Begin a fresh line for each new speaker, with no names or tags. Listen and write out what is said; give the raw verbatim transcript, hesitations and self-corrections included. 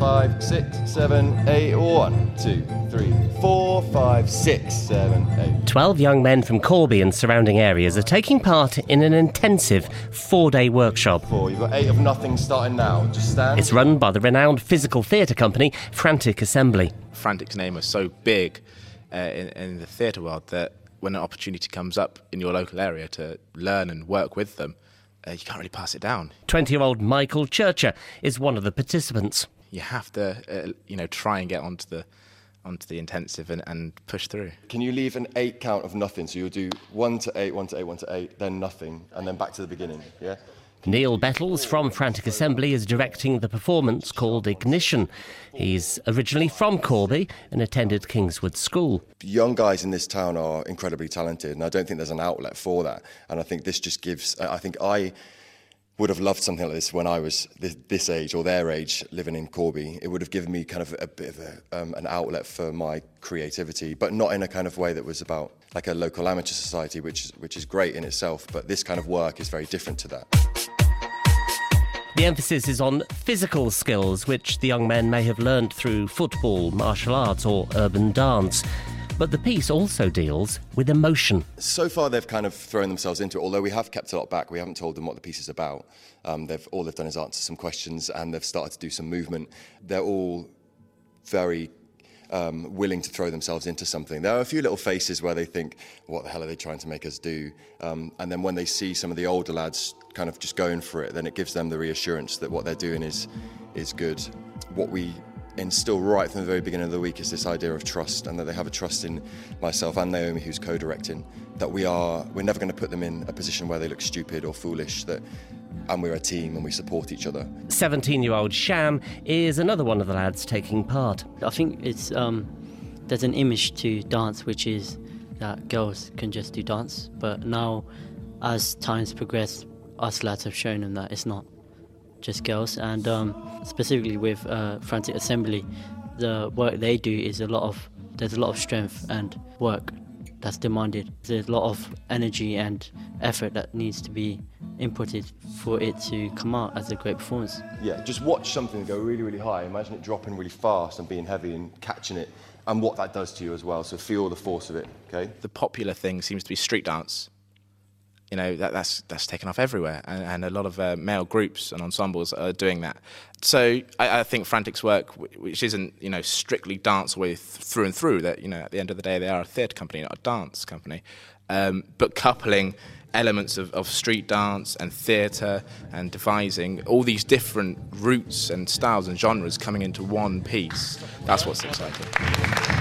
five, six, seven, eight. One, two, three, four, five, six, seven, eight.
Twelve young men from Corby and surrounding areas are taking part in an intensive four-day workshop.
Four. You've got eight of nothing starting now. Just stand.
It's run by the renowned physical theatre company Frantic Assembly.
Frantic's name is so big uh, in, in the theatre world that when an opportunity comes up in your local area to learn and work with them, uh, you can't really pass it down.
twenty-year-old Michael Churcher is one of the participants.
You have to, uh, you know, try and get onto the onto the intensive and, and push through.
Can you leave an eight count of nothing? So you'll do one to eight, one to eight, one to eight, then nothing, and then back to the beginning, yeah?
Neil Bettles from Frantic Assembly is directing the performance called Ignition. He's originally from Corby and attended Kingswood School.
Young guys in this town are incredibly talented, and I don't think there's an outlet for that. And I think this just gives... I think I would have loved something like this when I was this, this age or their age living in Corby. It would have given me kind of a bit of a, um, an outlet for my creativity, but not in a kind of way that was about like a local amateur society, which is, which is great in itself, but this kind of work is very different to that.
The emphasis is on physical skills, which the young men may have learned through football, martial arts or urban dance. But the piece also deals with emotion.
So far they've kind of thrown themselves into it, although we have kept a lot back. We haven't told them what the piece is about. Um, they've all they've done is answer some questions and they've started to do some movement. They're all very um, willing to throw themselves into something. There are a few little faces where they think, what the hell are they trying to make us do? Um, and then when they see some of the older lads kind of just going for it, then it gives them the reassurance that what they're doing is, is good. What we instill right from the very beginning of the week is this idea of trust, and that they have a trust in myself and Naomi, who's co-directing, that we are, we're never going to put them in a position where they look stupid or foolish, that, and we're a team and we support each other.
seventeen-year-old Sham is another one of the lads taking part.
I think it's um, there's an image to dance which is that girls can just do dance, but now as times progress, us lads have shown them that it's not just girls, and um, specifically with uh, Frantic Assembly, the work they do is a lot of, there's a lot of strength and work that's demanded. There's a lot of energy and effort that needs to be inputted for it to come out as a great performance.
Yeah, just watch something go really, really high. Imagine it dropping really fast and being heavy and catching it, and what that does to you as well. So feel the force of it, okay?
The popular thing seems to be street dance. You know, that, that's that's taken off everywhere, and, and a lot of uh, male groups and ensembles are doing that. So I, I think Frantic's work, which isn't, you know, strictly dance with through and through, that, you know, at the end of the day they are a theatre company, not a dance company, um, but coupling elements of, of street dance and theatre and devising all these different routes and styles and genres coming into one piece. That's what's exciting.